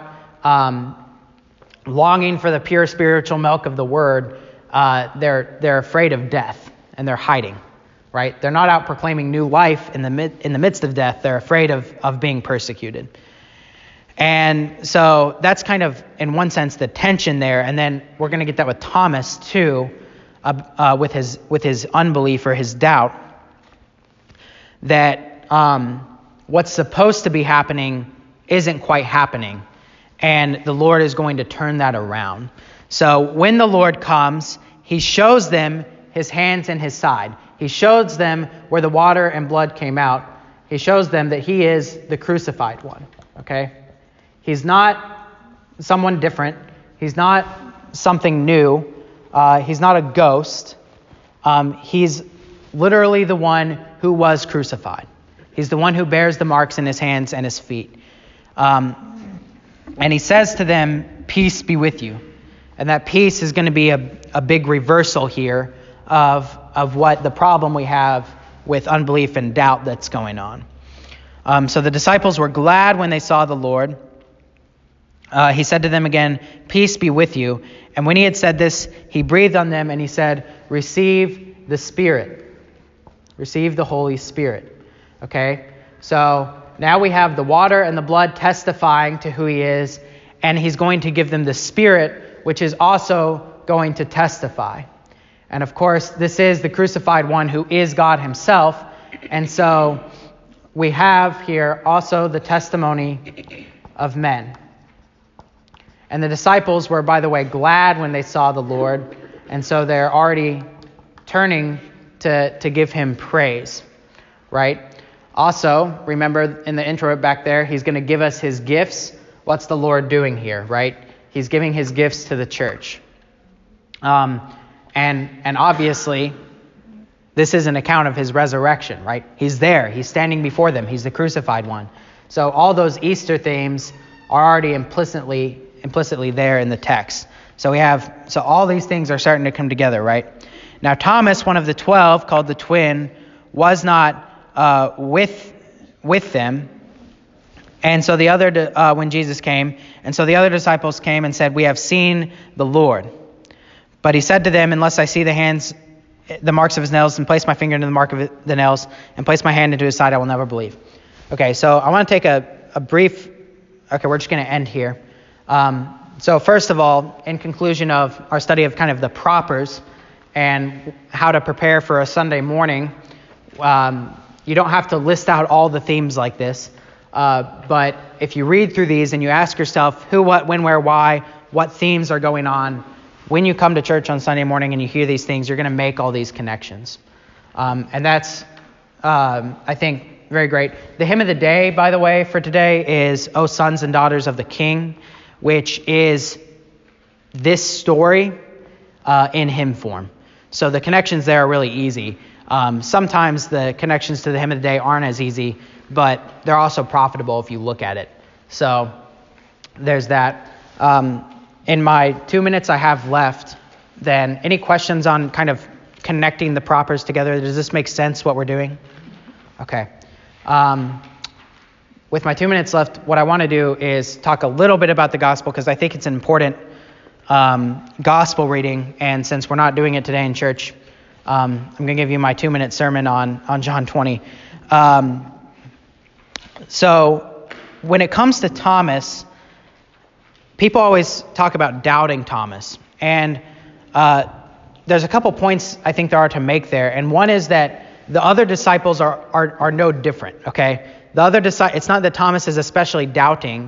longing for the pure spiritual milk of the word. They're afraid of death, and they're hiding, right? They're not out proclaiming new life in the midst of death. They're afraid of being persecuted. And so that's kind of, in one sense, the tension there. And then we're going to get that with Thomas too, with his unbelief or his doubt, that what's supposed to be happening isn't quite happening, and the Lord is going to turn that around. So when the Lord comes, he shows them his hands and his side. He shows them where the water and blood came out. He shows them that he is the crucified one, okay? He's not someone different. He's not something new. He's not a ghost. He's literally the one who was crucified. He's the one who bears the marks in his hands and his feet. And he says to them, "Peace be with you." And that peace is going to be a big reversal here of what the problem we have with unbelief and doubt that's going on. So the disciples were glad when they saw the Lord. He said to them again, "Peace be with you." And when he had said this, he breathed on them and he said, "Receive the Spirit. Receive the Holy Spirit." Okay? So now we have the water and the blood testifying to who he is, and he's going to give them the Spirit, which is also going to testify. And of course, this is the crucified one who is God himself. And so we have here also the testimony of men. And the disciples were, by the way, glad when they saw the Lord. And so they're already turning to give him praise, right? Also, remember in the intro back there, he's going to give us his gifts. What's the Lord doing here, right? He's giving his gifts to the church. And obviously, this is an account of his resurrection, right? He's there. He's standing before them. He's the crucified one. So all those Easter themes are already implicitly there in the text. So all these things are starting to come together, right? Now Thomas, one of the 12, called the twin, was not with them. And so the other, when Jesus came, and so the other disciples came and said, "We have seen the Lord." But he said to them, "Unless I see the marks of his nails, and place my finger into the mark of the nails, and place my hand into his side, I will never believe." Okay, so I want to take a brief, we're just going to end here. So first of all, in conclusion of our study of kind of the propers and how to prepare for a Sunday morning, you don't have to list out all the themes like this, but if you read through these and you ask yourself who, what, when, where, why, what themes are going on, when you come to church on Sunday morning and you hear these things, you're going to make all these connections. And that's, I think, very great. The hymn of the day, by the way, for today is "O Sons and Daughters of the King," which is this story in hymn form. So the connections there are really easy. Sometimes the connections to the hymn of the day aren't as easy, but they're also profitable if you look at it. So there's that. In my 2 minutes I have left, then any questions on kind of connecting the propers together? Does this make sense, what we're doing? Okay. With my 2 minutes left, what I want to do is talk a little bit about the gospel, because I think it's an important gospel reading, and since we're not doing it today in church, I'm going to give you my 2-minute sermon on John 20. So when it comes to Thomas, people always talk about doubting Thomas. And there's a couple points I think there are to make there. And one is that the other disciples are no different, okay? It's not that Thomas is especially doubting.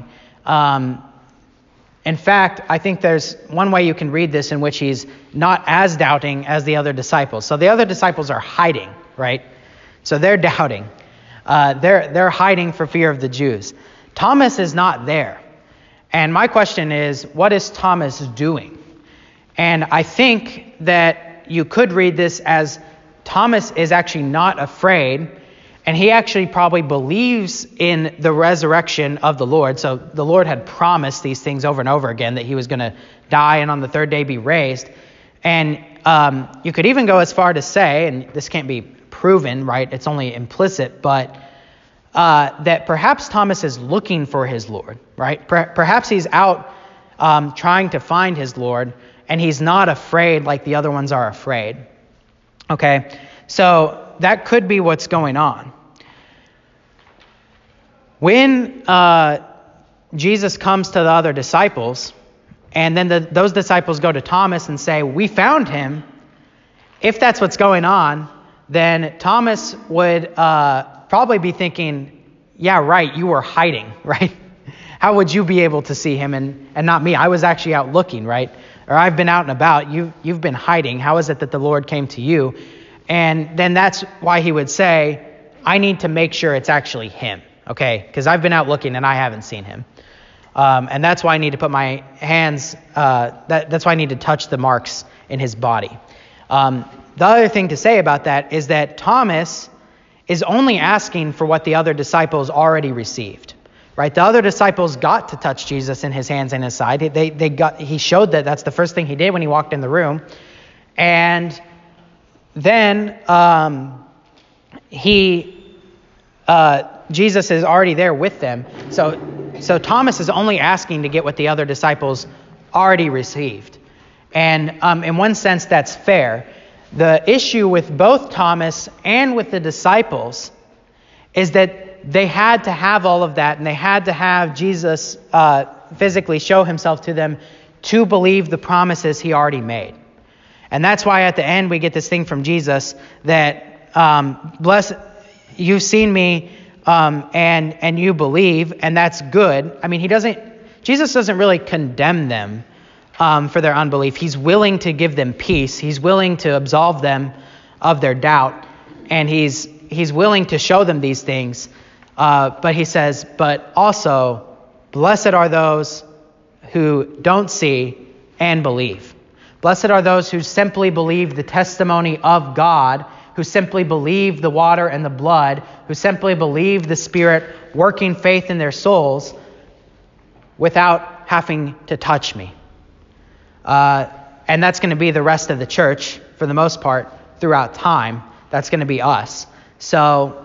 In fact, I think there's one way you can read this in which he's not as doubting as the other disciples. So the other disciples are hiding, right? So they're doubting. They're hiding for fear of the Jews. Thomas is not there. And my question is, what is Thomas doing? And I think that you could read this as Thomas is actually not afraid, and he actually probably believes in the resurrection of the Lord. So the Lord had promised these things over and over again, that he was going to die and on the third day be raised. And you could even go as far to say, and this can't be proven, right? It's only implicit, but that perhaps Thomas is looking for his Lord, right? Perhaps he's out trying to find his Lord, and he's not afraid like the other ones are afraid. Okay, so that could be what's going on. When Jesus comes to the other disciples, and then those disciples go to Thomas and say, "We found him," if that's what's going on, then Thomas would probably be thinking, "Yeah, right, you were hiding, right? How would you be able to see him and not me? I was actually out looking, right? Or I've been out and about. You've been hiding. How is it that the Lord came to you?" And then that's why he would say, "I need to make sure it's actually him, okay? Because I've been out looking and I haven't seen him. And that's why I need to put my hands, that's why I need to touch the marks in his body." The other thing to say about that is that Thomas is only asking for what the other disciples already received, right? The other disciples got to touch Jesus in his hands and his side. He showed that that's the first thing he did when he walked in the room. And then Jesus is already there with them. So Thomas is only asking to get what the other disciples already received. And in one sense, that's fair. The issue with both Thomas and with the disciples is that they had to have all of that, and they had to have Jesus physically show himself to them to believe the promises he already made. And that's why at the end we get this thing from Jesus that, bless, you've seen me and you believe, and that's good. I mean, Jesus doesn't really condemn them for their unbelief. He's willing to give them peace. He's willing to absolve them of their doubt. And he's willing to show them these things. But he says, but also, blessed are those who don't see and believe. Blessed are those who simply believe the testimony of God, who simply believe the water and the blood, who simply believe the Spirit working faith in their souls without having to touch me. And that's going to be the rest of the church, for the most part, throughout time. That's going to be us. So,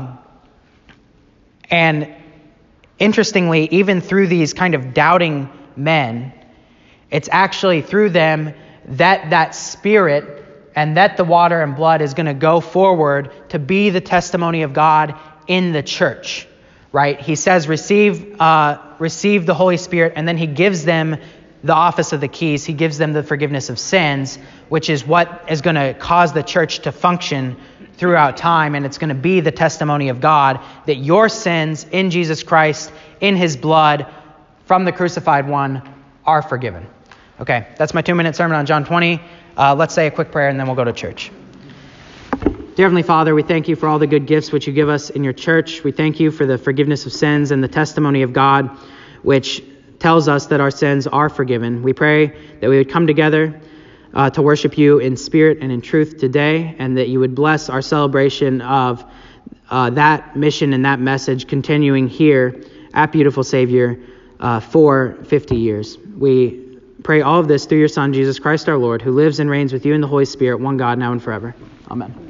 and interestingly, even through these kind of doubting men, it's actually through them that Spirit and that the water and blood is going to go forward to be the testimony of God in the church, right? He says, receive the Holy Spirit, and then he gives them the office of the keys. He gives them the forgiveness of sins, which is what is going to cause the church to function throughout time, and it's going to be the testimony of God that your sins in Jesus Christ, in his blood, from the crucified one, are forgiven. Okay, that's my 2-minute sermon on John 20. Let's say a quick prayer and then we'll go to church. Dear Heavenly Father, we thank you for all the good gifts which you give us in your church. We thank you for the forgiveness of sins and the testimony of God, which tells us that our sins are forgiven. We pray that we would come together to worship you in spirit and in truth today, and that you would bless our celebration of that mission and that message continuing here at Beautiful Savior for 50 years. We pray all of this through your Son, Jesus Christ our Lord, who lives and reigns with you in the Holy Spirit, one God, now and forever. Amen.